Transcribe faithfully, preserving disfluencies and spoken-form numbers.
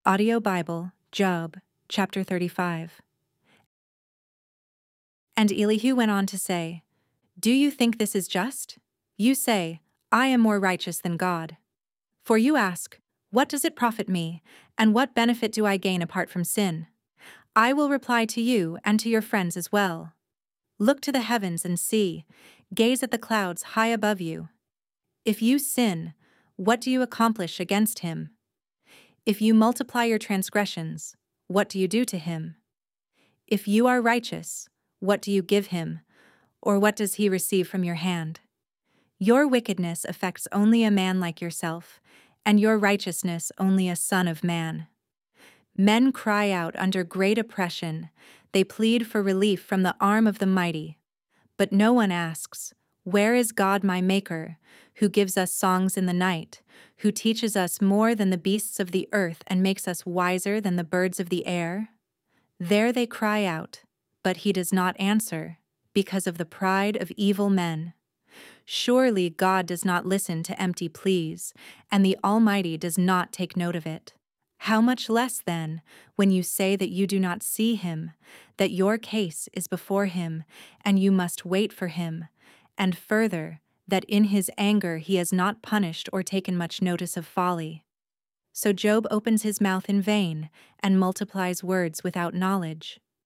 Audio Bible, Job, chapter thirty-five. And Elihu went on to say, "Do you think this is just? You say, I am more righteous than God. For you ask, what does it profit me, and what benefit do I gain apart from sin? I will reply to you and to your friends as well. Look to the heavens and see, gaze at the clouds high above you. If you sin, what do you accomplish against him? If you multiply your transgressions, what do you do to him? If you are righteous, what do you give him, or what does he receive from your hand? Your wickedness affects only a man like yourself, and your righteousness only a son of man. Men cry out under great oppression, they plead for relief from the arm of the mighty. But no one asks, where is God my Maker, who gives us songs in the night, who teaches us more than the beasts of the earth and makes us wiser than the birds of the air? There they cry out, but he does not answer, because of the pride of evil men. Surely God does not listen to empty pleas, and the Almighty does not take note of it. How much less, then, when you say that you do not see him, that your case is before him, and you must wait for him, and further, that in his anger he has not punished or taken much notice of folly. So Job opens his mouth in vain, and multiplies words without knowledge.